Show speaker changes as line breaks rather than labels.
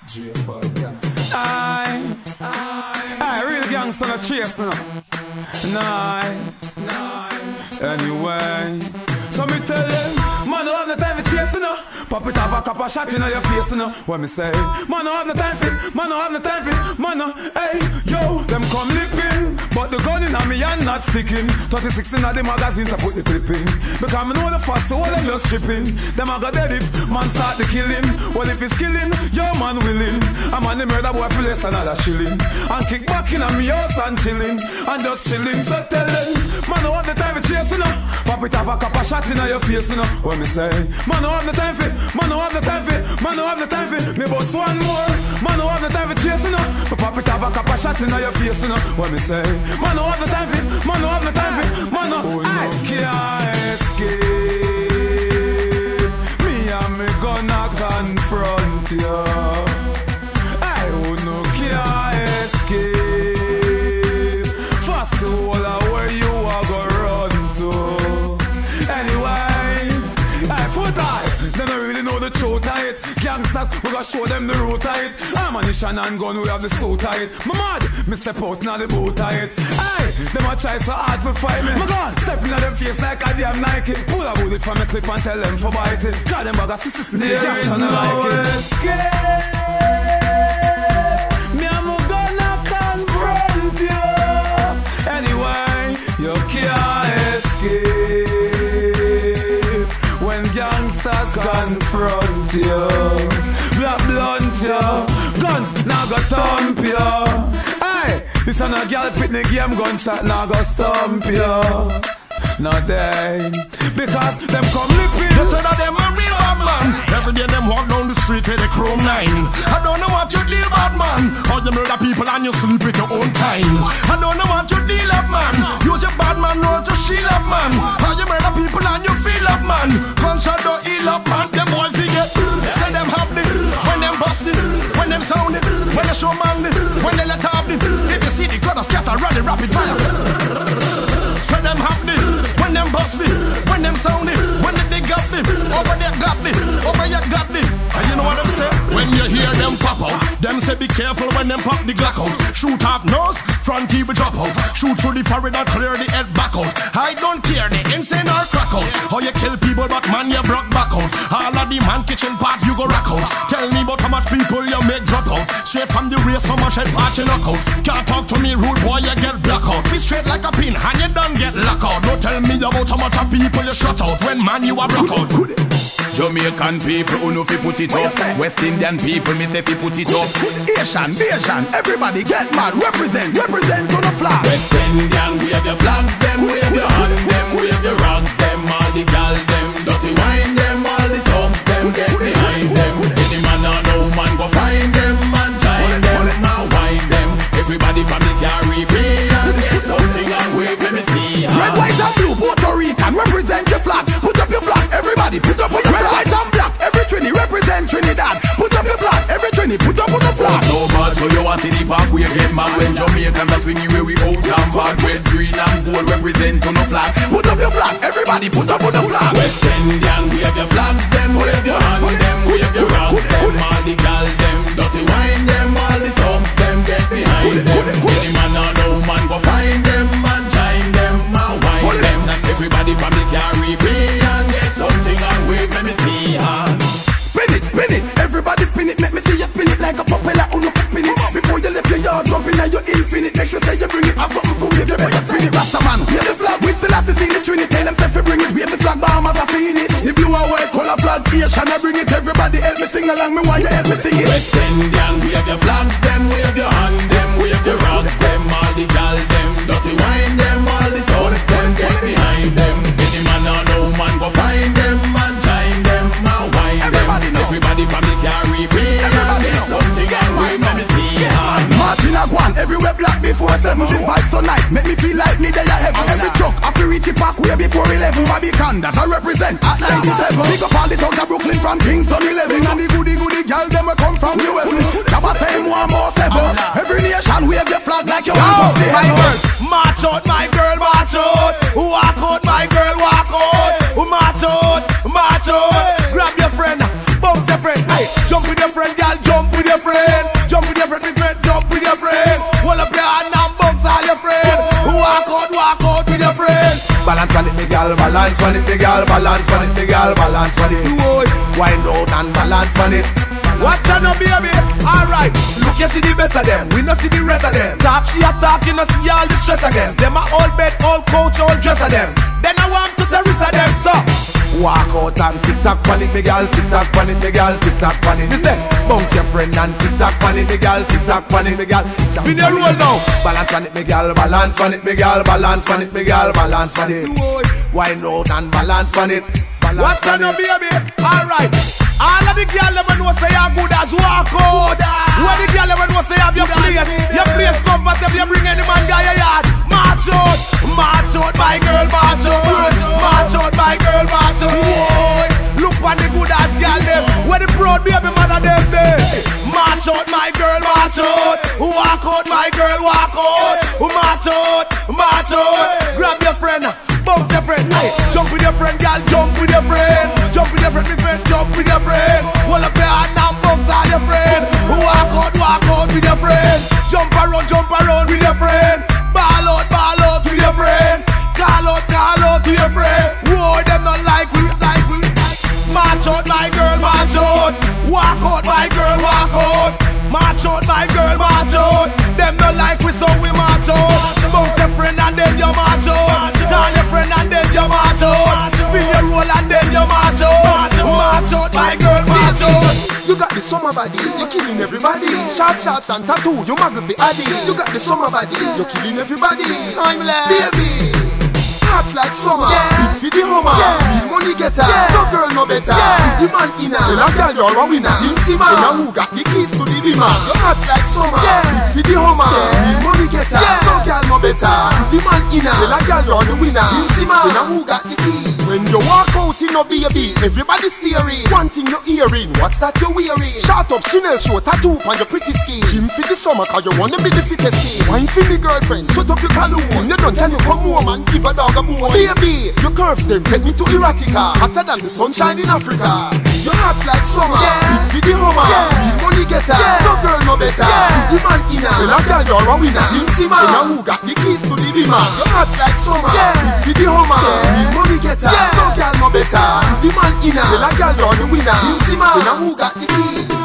I real gangster not chase now. Anyway, so me tell them, man, don't have no time for chasing now. Pop it off a cup of shot in your face now. What me say? Man, don't have no time for it. Man, don't have no time for it. Man, hey, yo, them come lipping, but the gun in on me and not sticking. 36 in the magazines I put the clip in. Because I know the fast, so all them just tripping. Them I got dead if man start the killing. Well, if it's killing, yo man willing. I'm on the murder boy for less another shilling. And kick back in on me house and chilling. And just chilling, so tell them, man, don't have the time for chasing now. Pop it off a cup of shot in your face now. What me say? Man, don't have the time for it. Man, don't have the time for it. Man, don't have the time for it. Me but one more. Man, don't have the time for chasing now. Pop it off a cup of shot in your face now. What me say? Man, don't have the time for it. Man, don't have the time for it. Man, I can't escape. Me and me gonna confront you. I would no can't escape. Fast the whole of where you are gonna run to. Anyway, I put I. They don't really know the truth of it. Gangsters, we gotta show them the root of it. Ammunition and gun, we have the suit of it. My mad, me step out now the boot of it. Aye, them a try so hard to fight me. My gun, stepping at them face like a damn Nike. Pull a bullet from a clip and tell them for bite it. Call them bag a sissy, there is no escape. Me and my gonna confront you. Anyway, you can't escape. When gangsters confront you, we are blunt you. Guns now go thump you. Hey, this a no girl picnic game gunshot now go stump you. Not they, because them come lipping.
They say that them a real bad man. Every day them walk down the street with a chrome 9. I don't know what you deal bad man. How you murder people and you sleep with your own kind. I don't know what you deal up man. Use your bad man role to shield up man. How you murder people and you feel up man. Gunshot don't heal up man. Them boys forget. Say them happy when them busting, when them sounding, when they show manly, when they let up. If you see the crowd scatter, run the rapid fire. Say them happy when them bust me, when them sound it, when they got me, over there got me, over here got me. And you know what I'm saying? When you hear them pop out, them say be careful when them pop the Glock out. Shoot off nose, front teeth will drop out. Shoot through the forehead and clear the head back out. I don't care the insane or crack out. How you kill people but man you broke back out. All of the man kitchen parts you go rack out. Tell me about how much people you make drop out. Straight from the race how much head part you knock out. Can't talk to me rude boy you get black out. Be straight like a pin and you done get lock out. Don't tell me about how much of people you shut out when man you are rock out.
Jamaican people who know fi put it up. West Indian people me say fi put it up. Asian, everybody get mad. Represent on the flag. West Indian wave your flag, them wave your hand, them wave your rock, them all the gal, them dirty wine, them all the talk, them get behind them. Any man or no man go find them and join them and wine them. Everybody from the Caribbean get something and wave, let me see.
Red, white and blue, Puerto Rican, represent your flag. Put up your flag, everybody, put up your flag. Red, white and black, every Trini represent Trinidad. Put up your flag, every Trini, put up the flag.
So bad, so you want to the park where you get mad. When Jamaican that's when you where we out and bad. Red, green and gold represent on the flag.
Put up your flag, everybody, put up the flag.
West Indian, wave your flag, them wave your hand, them wave your rock, them all the gal, them dirty wine, them all the talk, them get behind them. Any man or no man go find them and join them and wine them. Everybody from the Caribbean get something and wave, let me see hand.
Spin it, everybody spin it. Make me see you spin it like a propeller on the spin it. Before you left your yard, jumping at your infinite. Make sure say you bring it. Have something for wave, you better spin it. Rasta man, wave the flag with Selassie in the Trinity. Tell them say fi bring it, wave the flag, Bahamas a feel it. The blue and white color flag, Asian I bring it. Everybody help me sing along, me want you help me sing it.
West Indian, wave your flag, them wave your hand, them wave your rock, them all the gal, them dirty wine, them all the talk, them get behind them. Any man or no man go find them and join them and wine them. Everybody from the Caribbean get something and wave, let me see hand.
Martin Agwan, everywhere black before 7. The vibe so nice, make me feel like me there heaven. Every truck, after reach it park way before 11. Barbican, that I represent at 97. Pick up all the towns of Brooklyn from Kingston 11. And the goody girl, them will come from US. Jabba say one more 7. Every nation wave your flag like you want to
my girl, march out, my girl, march out. Walk out, my girl, walk out. March out, march out. Grab your friend, bounce your friend. Hey, jump with your friend, girl, jump with your
your friend. Jump with your friend, my friend, jump with your friend. Hold up your hand and bounce all your friends. Walk out with your friend. Balance on it, me gal, balance on it, me gal, balance on it, me gal, balance on it. Wind out and balance on it. What's that no baby? Alright, look you see the best of them, we no see the rest of them. Talk she a talk, you no see all the stress again. Them a all bed, all coach, all dress of them. Then I want to terrorist of them, so walk out and tick-tock on it, me gal, tick-tock on it, me gal, tick-tock on it. Listen, bounce your friend and tick-tock on it, me gal, tick-tock on it, me gal. Spin your roll now. Balance on it, me gal, balance on it, me gal, balance on it, me gal, balance on it. Wind out and balance on it. What's that no baby? Alright. All of the girls them know say you're good as walk out. When the girls them know say you have your place comfortable, you bring any man guy your yard. March out, my girl, march out. March out, my girl, march out. Boy, look on the good as girl them. Where the proud baby mother them there. March out, my girl, march out. Walk out, my girl, walk out. March out. Grab your friend. Bounce your friend, hey. Jump with your friend, girl, jump with your friend. Jump with your friend, my friend, jump with your friend. Hold up your hand and bounce all your friends. Walk out with your friend. Jump around with your friend. Ball out with your friend. Call out to your friend. Whoa, them not like we. March out, my girl, march out. Walk out, my girl, walk out. March out, my girl, march out. Them not like we, so we march out. Bounce your friend and then you march out. Call your friend and then you march out. Spin your roll and then you march out. March out, my girl, march out.
You got the summer body, you're killing everybody. Shots and tattoo, you magnificent addy. You got the summer body, you're killing everybody. Timeless, baby. Hot like summer, big for the Hummer, real money getter, no girl no better. Big the man inner, tell a girl you're a winner. Sim and who got the keys to the beamer. You hot like summer, big for the Hummer, real money getter, no girl no better. Big the man inner, tell a girl you're the winner. Sim and who got the keys. When you walk out in a baby, everybody staring. One thing you're hearing, what's that you're wearing? Short up Chanel show, tattoo on your pretty skin. Gym for the summer, cause you wanna be the fittest kid. Wine for the girlfriend, sweat up your cologne. When you done, can you come home and give a dog a bone? Baby, your curves them take me to Erotica. Hotter than the sunshine in Africa. You're hot like summer, big for the Hummer, real money getter, no girl no better. Big the man inner, tell a girl you're a winner. Sim and who got the keys to the beamer. You're hot like summer, big for the Hummer, real money getter, no girl no better. The man inner, tell a girl you're the winner. Sim and who got the keys.